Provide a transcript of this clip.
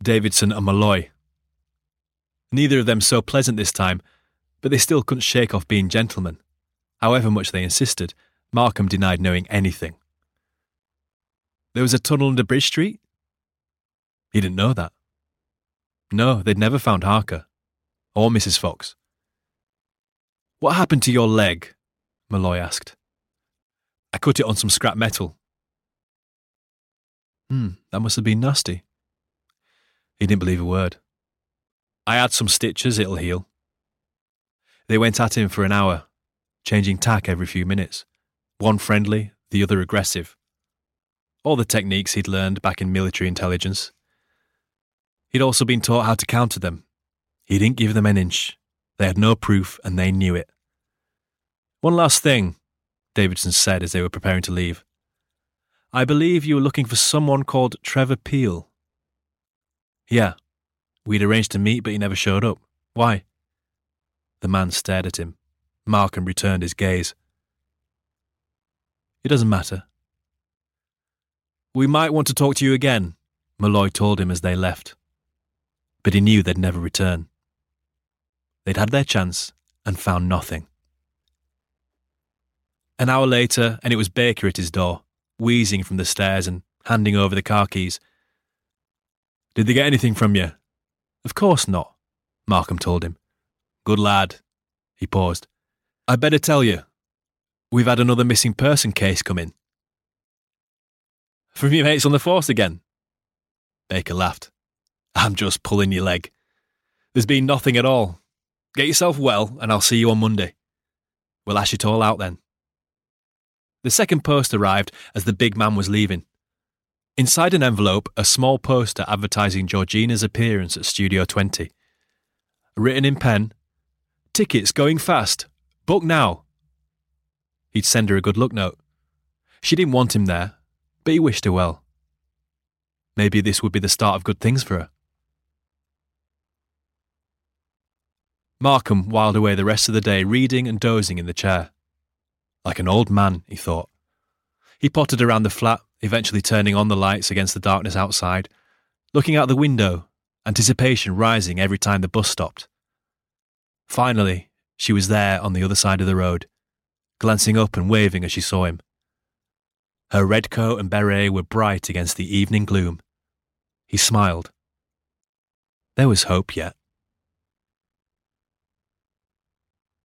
Davidson and Malloy. Neither of them so pleasant this time, but they still couldn't shake off being gentlemen. However much they insisted, Markham denied knowing anything. There was a tunnel under Bridge Street? He didn't know that. No, they'd never found Harker. Or Mrs. Fox. What happened to your leg? Malloy asked. I cut it on some scrap metal. That must have been nasty. He didn't believe a word. I had some stitches, it'll heal. They went at him for an hour, changing tack every few minutes. One friendly, the other aggressive. All the techniques he'd learned back in military intelligence. He'd also been taught how to counter them. He didn't give them an inch. They had no proof and they knew it. One last thing, Davidson said as they were preparing to leave. I believe you were looking for someone called Trevor Peel. Yeah. We'd arranged to meet, but he never showed up. Why? The man stared at him. Markham returned his gaze. It doesn't matter. We might want to talk to you again, Malloy told him as they left. But he knew they'd never return. They'd had their chance and found nothing. An hour later, and it was Baker at his door, wheezing from the stairs and handing over the car keys. Did they get anything from you? Of course not, Markham told him. Good lad. He paused. I'd better tell you. We've had another missing person case come in. From your mates on the force again? Baker laughed. I'm just pulling your leg. There's been nothing at all. Get yourself well and I'll see you on Monday. We'll hash it all out then. The second post arrived as the big man was leaving. Inside an envelope, a small poster advertising Georgina's appearance at Studio 20. Written in pen, tickets going fast. Book now. He'd send her a good luck note. She didn't want him there, but he wished her well. Maybe this would be the start of good things for her. Markham whiled away the rest of the day reading and dozing in the chair. Like an old man, he thought. He pottered around the flat, eventually turning on the lights against the darkness outside, looking out the window, anticipation rising every time the bus stopped. Finally, she was there on the other side of the road, glancing up and waving as she saw him. Her red coat and beret were bright against the evening gloom. He smiled. There was hope yet.